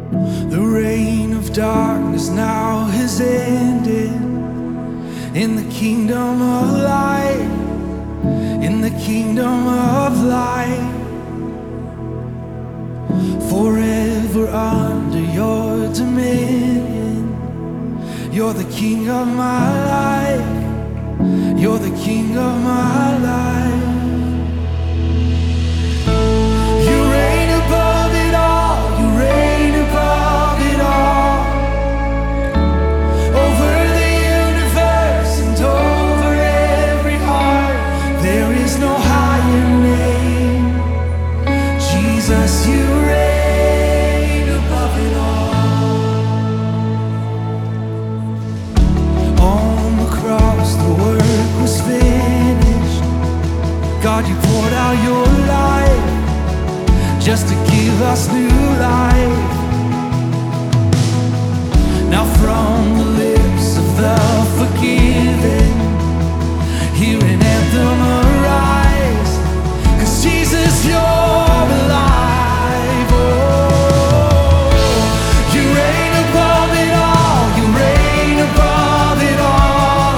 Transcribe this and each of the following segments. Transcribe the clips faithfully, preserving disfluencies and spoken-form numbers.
The reign of darkness now has ended. In the kingdom of light, in the kingdom of light, forever under your dominion. You're the king of my life, you're the king of my life. You reign above it all, you reign above it all, over the universe and over every heart. There is no higher name. Jesus, you reign above it all. On the cross the work was finished. God, you poured out your life just to give us new life. Now from the lips of the forgiven, hear an anthem arise, 'cause Jesus, you're alive. Oh, you reign above it all, you reign above it all,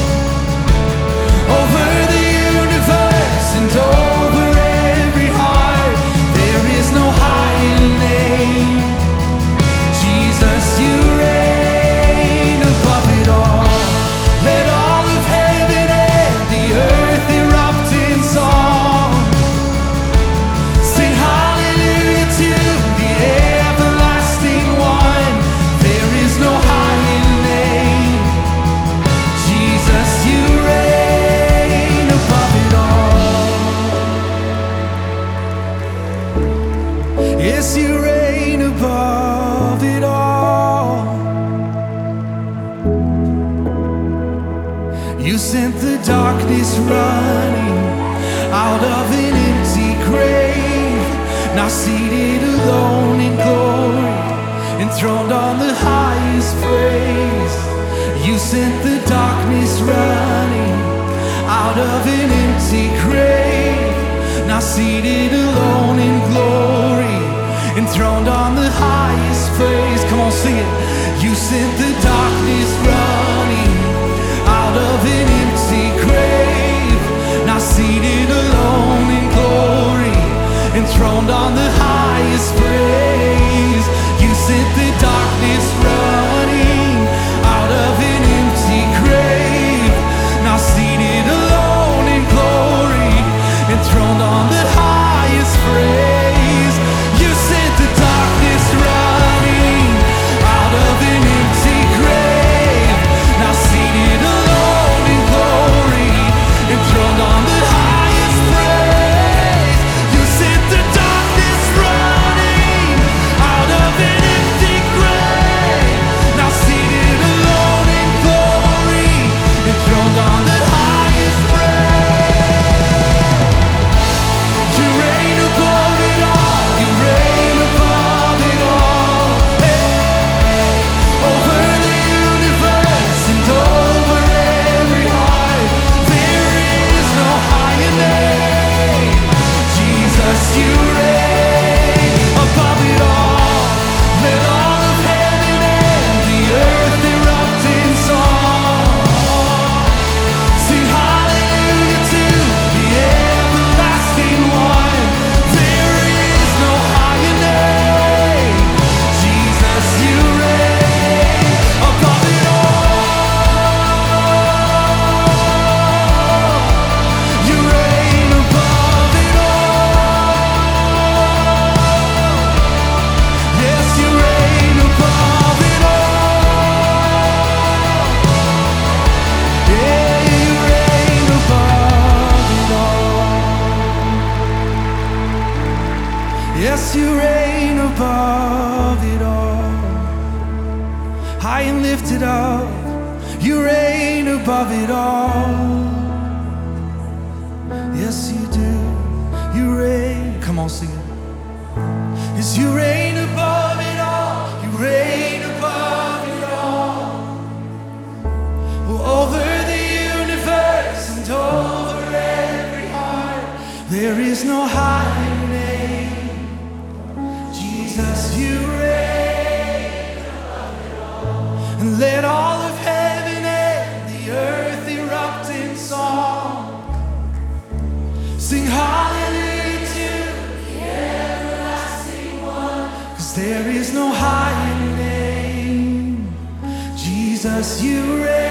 over the universe and over every heart. There is no higher name. Jesus, you reign above it all. Let all of heaven and the earth erupt in song. Sing hallelujah to the everlasting one. There is no higher name. Jesus, you reign above it all. Yes, you reign above it all. You sent the darkness running out of an empty grave. Now seated alone in glory, enthroned on the highest praise. You sent the darkness running out of an empty grave. Now seated alone in glory, enthroned on the highest praise. Come on, sing it. You sent the darkness running out of an empty grave. Now seated alone in glory, enthroned on the highest praise. You sent the darkness running out of an empty grave. Now seated alone in glory, enthroned on the highest praise. You sent the darkness running out of an empty grave. Now seated alone in glory, enthroned on the highest praise. You sent the darkness running out of an empty grave. Now seated alone in glory, enthroned on the highest praise. You reign above it all, you reign above it all. Hey, over the universe and over every heart. There is no higher name. Jesus, you reign above it all. Let all of heaven and the earth erupt in song. Sing hallelujah to the everlasting one. There is no higher name. Jesus, you reign above it all. You reign above it all. Yes, you reign above it all. Yeah, you reign above it all. Yes, you reign above it all. High and lifted up, you reign above it all. Yes, you do. You reign. Come on, sing it. Yes, you reign above it all. You reign above it all. Over the universe and over every heart. There is no higher name. Jesus, you reign. Let all of heaven and the earth erupt in song. Sing hallelujah to the everlasting one, 'cause there is no higher name. Jesus, you reign.